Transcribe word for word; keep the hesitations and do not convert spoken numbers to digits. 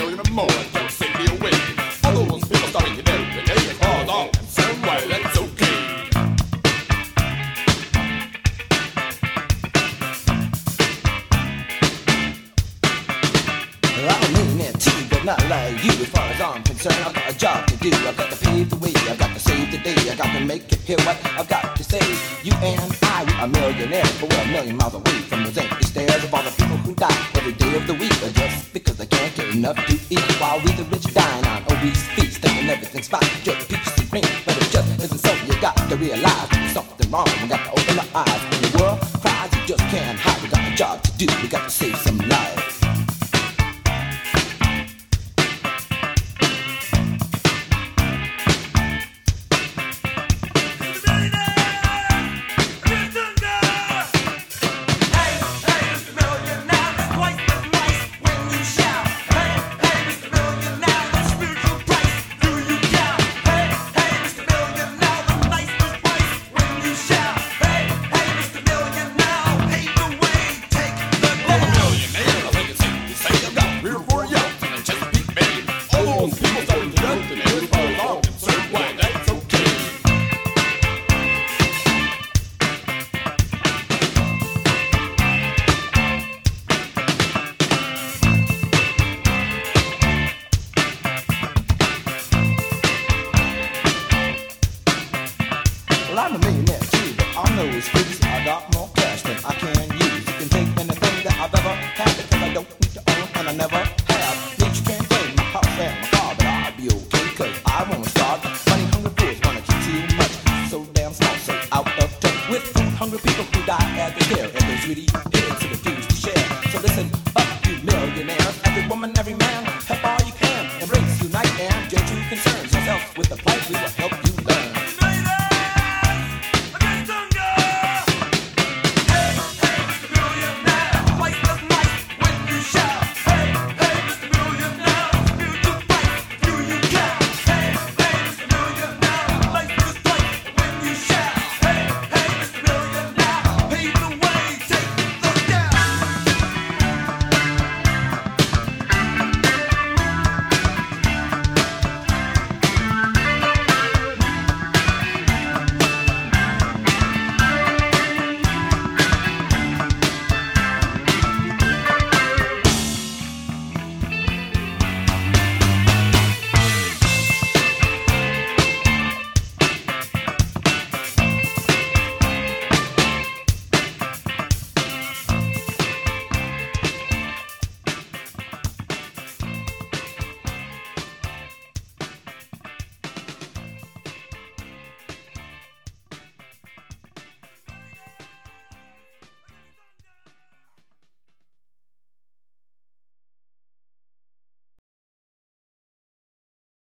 million or more just simply away. All those people starting to know today, as far as I'm concerned, why that's okay. I mean it too, but not like you. As far as I'm concerned, I've got a job to do. I've got to pave the way, I've got to save the day, I've got to make it hear what I've got to say. You and I, we are millionaires, but we're a million miles away from those empty stares of all the people who die every day of the week, or just because they can't get enough to eat. While we the rich dine on obese feasts, thinking everything's fine, just peaches and cream, but it just isn't so. You got to realize there's something wrong. We got to open our eyes. When the world cries, you just can't hide. We got a job to do. We got to save some lives. Well, I'm a millionaire too, but on those streets I got more cash than I can use. You can take anything that I've ever had because I don't need to own and I never have. Need you can't claim my house and my car, but I'll be okay cause I won't starve. Money hungry fools wanna keep too much, so damn small, so out of touch with food hungry people who die as they care. And those greedy kids who refuse to share. So listen up, you millionaires, every woman, every man, help all you can. Embrace, unite, and your true concerns yourself with the plan.